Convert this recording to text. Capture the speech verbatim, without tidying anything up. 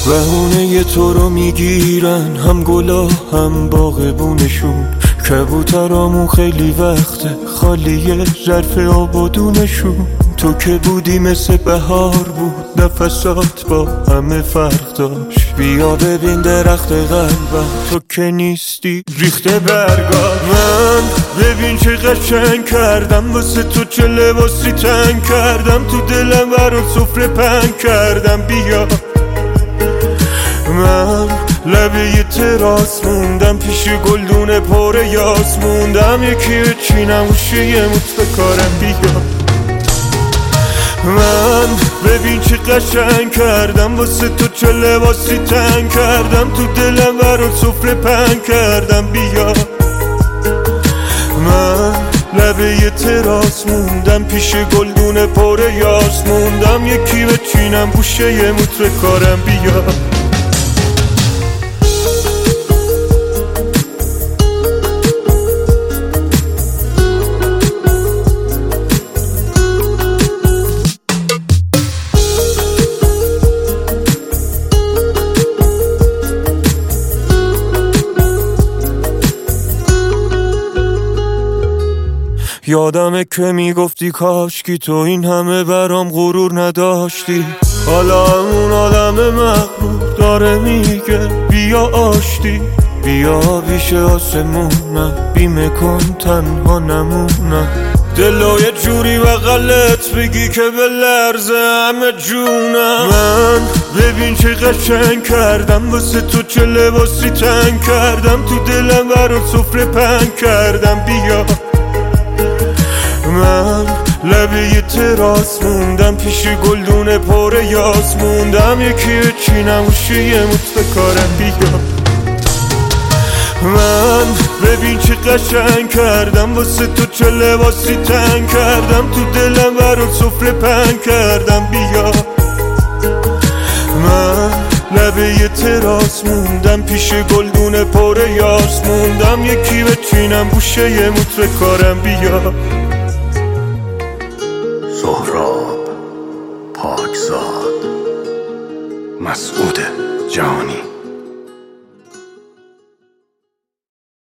بهونه تو رو میگیرن هم گلا هم باغبونشون، کبوترامون خیلی وقته خالیه ظرف آبادونشون. تو که بودی مثل بهار بود، نفسات با همه فرق داشت. بیا ببین درخت قلبم، تو که نیستی ریخته برگار. من ببین چه قشنگ کردم واسه تو، چه لباسی تنگ کردم تو دلم برات سفره پنگ کردم. بیا من لبه یه تراس موندم، پیش گلدون پر یاس موندم. یکی بچینم گوشه یه موت بکارم. بیا من ببین چه قشنگ کردم واسه تو، چه لباسی تنگ کردم تو دلم برات سفره پنگ کردم. بیا من لبه یه تراس موندم، پیش گلدون پر یاس موندم. یکی بچینم گوشه یه موت بکارم. بیا یادمه که میگفتی کاشکی تو این همه برام غرور نداشتی. حالا اون آدم مغرور داره میگه بیا آشتی. بیا بیش آسمونم، بیمه کن تنها نمونم. دلو یه جوری بغلت بگی که به لرزه همه جونم. من ببین چه قشنگ کردم واسه تو، چه لباسی تنگ کردم تو دلم برات سفره پنگ کردم. بیا من لبه یه تراس موندم، پیش گلدون پر یاس موندم. یکی بچینم گوشه یه موت بکارم. بیا من ببین چه قشنگ کردم واسه تو، چه لباسی تنگ کردم تو دلم برات سفره پنگ کردم. بیا من لبه یه تراس موندم، پیش گلدون پر یاس موندم. یکی بچینم گوشه یه موت بکارم. بیا سهراب پاکزاد، مسعود جهانی.